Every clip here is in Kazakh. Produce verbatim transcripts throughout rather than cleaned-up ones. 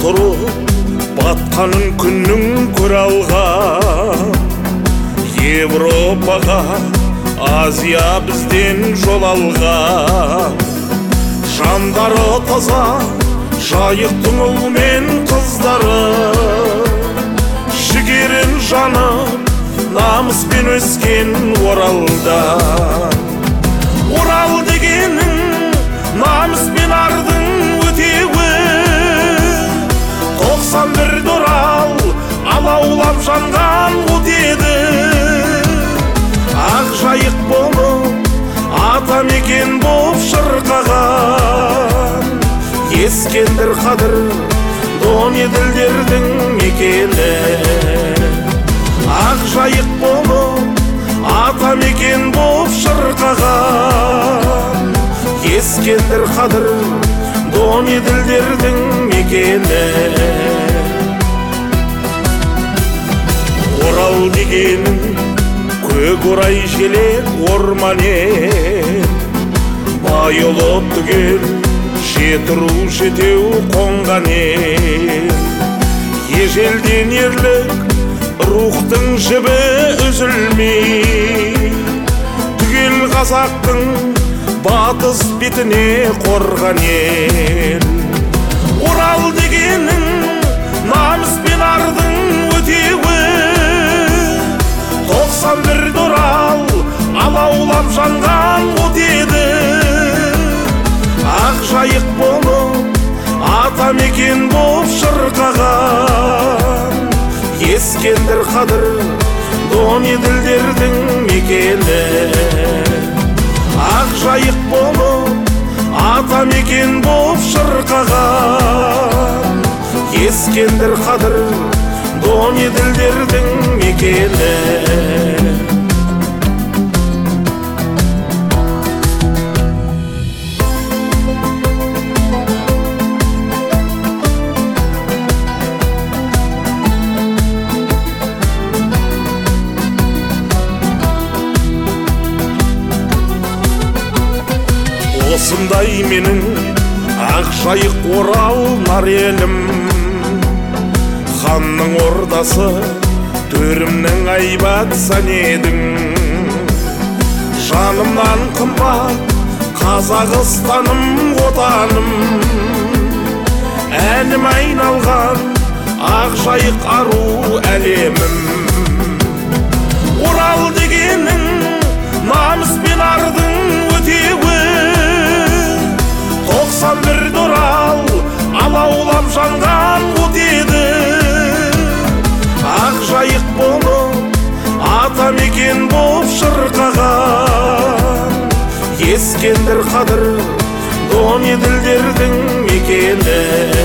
тұрып батқанын күннің көре алған. Европаға, Азия бізден жол алған. Жандары таза, жайықтың ұл мен қыздары, жігерін жанып, намыспен өскен Оралда. Орал дегенің намыс пен ардың өтеуі, тоқсан бірді Орал алаулап жанған от еді. Ақ жайық болып, ата мекен боп шырқаған, Ескендір Қадыр Донеділдердің мекені. Ақ жайық болып, ата мекен боп шырқаған, Ескендір Қадыр Донеділдердің мекені. Орал дегенің көк орай желек орман ел, байылып түгел жеті ру жетеу қонған ел. Ежелден ерлік рухтың жібі үзілмей, түгел қазақтың батыс бетіне қорған ел. Орал дегенің намыс пен ардың өтеуі, тоқсан бірді Орал алаулап жанған от еді. Ақ жайық болып, ата мекен боп шырқаған, Ескендір Қадыр Донеділдердің мекені. Ақ жайық болып, ата мекен боп шырқаған, Ескендір Қадыр Донеділдердің мекені. Осындай менің ақ жайық Орал нар елім, ханның ордасы, төрімнің айбат санедің. Жанымнан қымбат Қазақстаным отаным, әнім айналған ақ жайық ару әлемім. Орал дегенің намыс пен ардың өтеуі, тоқсан бірді Орал алаулап жанған от еді. Ақ жайық болып, ата мекен боп шырқаған, Ескендір Қадыр Донеділдердің мекені.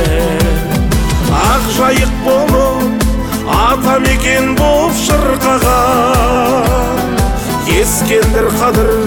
Ақ жайық болып, ата мекен боп шырқаған, Ескендір Қадыр